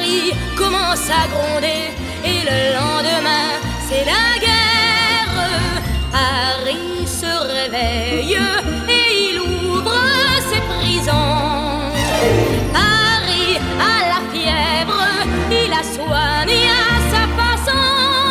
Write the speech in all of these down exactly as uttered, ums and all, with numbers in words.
Paris commence à gronder et le lendemain c'est la guerre. Paris se réveille et il ouvre ses prisons. Paris a la fièvre, il la soigne à sa façon.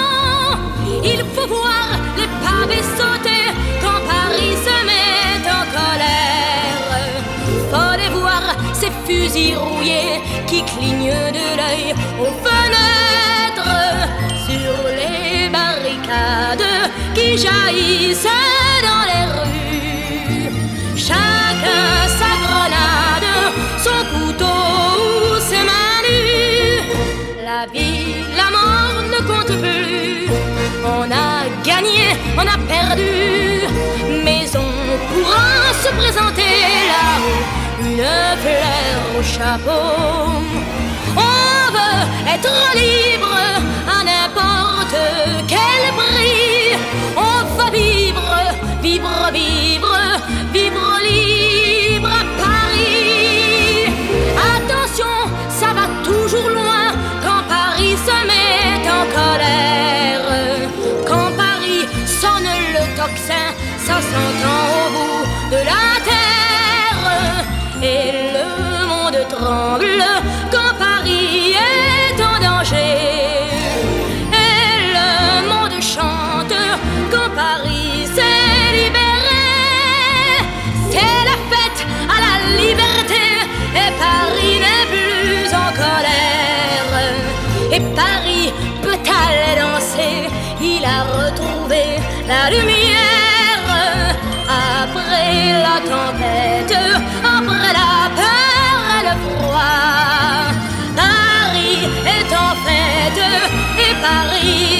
Il faut voir les pavés sauter quand Paris se met en colère. Faut les voir ces fusils rouillés qui clignent de l'œil aux fenêtres, sur les barricades qui jaillissent dans les rues. Chacun sa grenade, son couteau ou ses mains nues. La vie, la mort ne compte plus. On a gagné, on a perdu, mais on pourra se présenter là-haut, une fleur au chapeau. On veut être libre à n'importe quel prix. On va vivre, vivre, vivre, vivre libre à Paris. Attention, ça va toujours loin quand Paris se met en colère. Quand Paris sonne le tocsin, ça s'entend au bout de la terre. Et le monde tremble quand Paris est en danger. Et le monde chante quand Paris s'est libéré. C'est la fête à la liberté et Paris n'est plus en colère. Et Paris peut aller danser, il a retrouvé la lumière. Après la tempête, après la peur et le froid, Paris est en fête et Paris